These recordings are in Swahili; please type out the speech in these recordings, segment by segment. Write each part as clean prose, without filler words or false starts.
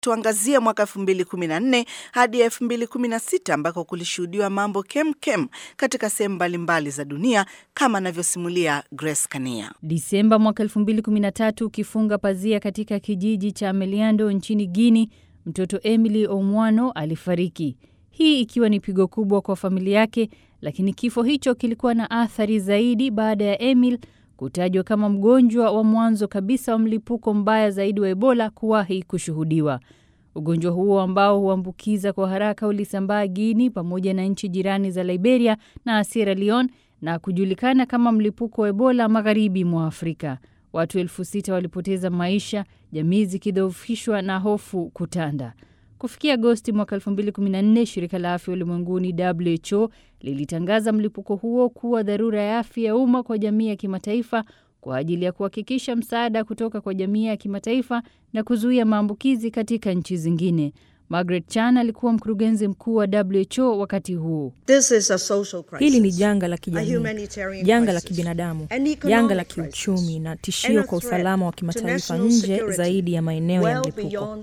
Tuangazie mwaka 2014 hadi 2016 ambako kulishuhudiwa mambo kem katika sehemu mbalimbali za dunia kama anavyosimulia Grace Kania. Disemba mwaka 2013 ukifunga pazia katika kijiji cha Meliando nchini Guinea, mtoto Emily Omwano alifariki. Hii ikiwa ni pigo kubwa kwa familia yake, lakini kifo hicho kilikuwa na athari zaidi baada ya Emily kutajwa kama mgonjwa wa mwanzo kabisa wa mlipuko mbaya zaidi wa Ebola kuwahi kushuhudiwa. Ugonjwa huo ambao huambukiza kwa haraka ulisambaa Guinea pamoja na nchi jirani za Liberia na Sierra Leone na kujulikana kama mlipuko wa Ebola magharibi mwa Afrika. Watu 6,000 walipoteza maisha, jamii zikidhoofishwa na hofu kutanda. Kufikia Agosti mwaka 2014, shirika la afya ulimwenguni WHO lilitangaza mlipuko huo kuwa dharura ya afya ya umma kwa jamii ya kimataifa kwa ajili ya kuhakikisha msaada kutoka kwa jamii ya kimataifa na kuzuia maambukizi katika nchi zingine. Margaret Chan alikuwa mkurugenzi mkuu wa WHO wakati huo. Hili ni janga la kijamii, janga la kibinadamu, janga la kiuchumi na tishio kwa usalama wa kimataifa nje zaidi ya maeneo ya mlipuko.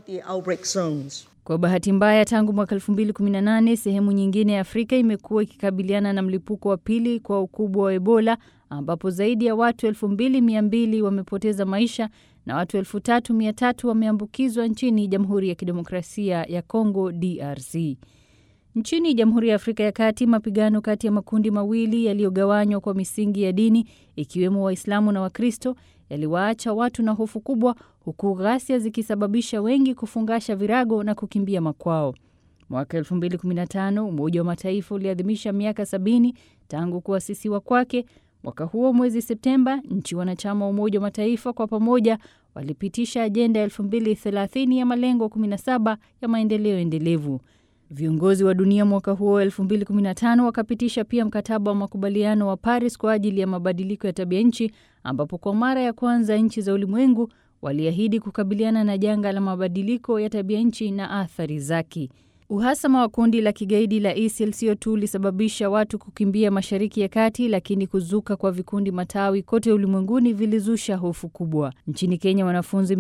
Kwa bahati mbaya, tangu mwaka 2018 sehemu nyingine ya Afrika imekuwa ikikabiliana na mlipuko wa pili kwa ukubwa wa Ebola, ambapo zaidi ya watu 2,200 wamepoteza maisha na watu 3,300 wameambukizwa nchini Jamhuri ya Kidemokrasia ya Kongo DRC. Nchini Jamhuri ya Afrika ya Kati, mapigano kati ya makundi mawili yaliyogawanywa kwa misingi ya dini, ikiwemo Waislamu na Wakristo, yaliwaacha watu na hofu kubwa, huku ghasia zikisababisha wengi kufungasha virago na kukimbia makwao. Mwaka 2015 Umoja wa Mataifa uliadhimisha miaka 70 tangu kuasisiwa kwake. Mwaka huo mwezi Septemba, nchi wanachama wa Umoja wa Mataifa kwa pamoja walipitisha ajenda 2030 ya malengo 17 ya maendeleo endelevu. Viongozi wa dunia mwaka huo 2015 wakapitisha pia mkataba wa makubaliano wa Paris kwa ajili ya mabadiliko ya tabia nchi, ambapo kwa mara ya kwanza nchi za ulimwengu waliahidi kukabiliana na janga la mabadiliko ya tabia nchi na athari zake. Uhasama wa kundi la kigaidi la ISIL sio tu ulisababisha watu kukimbia Mashariki ya Kati, lakini kuzuka kwa vikundi matawi kote ulimwenguni vilizusha hofu kubwa. Nchini Kenya, wanafunzi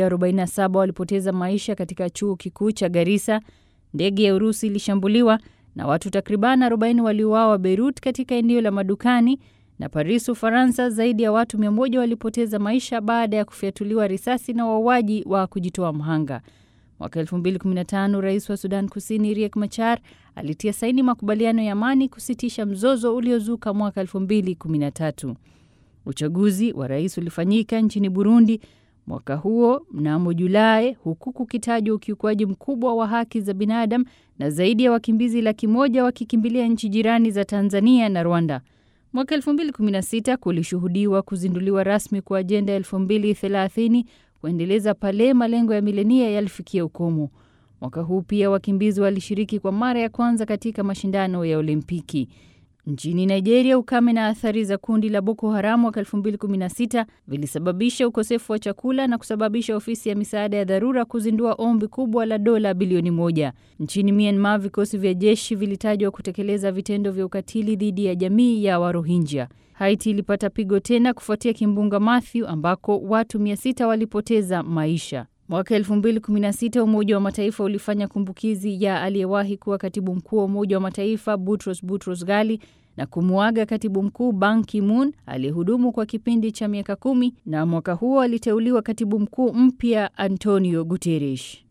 147 walipoteza maisha katika chuo kikuu cha Garissa. Ndege ya Urusi ilishambuliwa na watu takriban 40 waliuawa Beirut katika eneo la madukani, na Paris, Ufaransa, zaidi ya watu 100 walipoteza maisha baada ya kufyatuliwa risasi na wauaji wa kujitoa mhanga. Mwaka 2015 Rais wa Sudan Kusini Riek Machar alitia saini makubaliano ya amani kusitisha mzozo uliozuka mwaka 2013. Uchaguzi wa rais ulifanyika nchini Burundi mwaka huo mnamo Julai, huku kukitajwa ukiukwaji mkubwa wa haki za binadamu na zaidi ya wakimbizi 100,000 wakikimbilia nchi jirani za Tanzania na Rwanda. Mwaka 2016 kulishuhudiwa kuzinduliwa rasmi kwa ajenda 2030 kuendeleza pale malengo ya milenia yalifikia ukomo. Mwaka huu pia wakimbizi walishiriki kwa mara ya kwanza katika mashindano ya Olimpiki. Nchini Nigeria, ukame na athari za kundi la Boko Haram mwaka 2016 vilisababisha ukosefu wa chakula na kusababisha ofisi ya misaada ya dharura kuzindua ombi kubwa la dola bilioni 1. Nchini Myanmar, vikosi vya jeshi vilitajwa kutekeleza vitendo vya ukatili dhidi ya jamii ya Warohingya. Haiti ilipata pigo tena kufuatia kimbunga Matthew ambako watu 600 walipoteza maisha. Mwaka 2016 Umoja wa Mataifa ulifanya kumbukizi ya aliyewahi kuwa katibu mkuu wa Umoja wa Mataifa Boutros Ghali na kumuaga katibu mkuu Ban Ki-moon aliyehudumu kwa kipindi cha miaka 10, na mwaka huo aliteuliwa katibu mkuu mpya Antonio Guterres.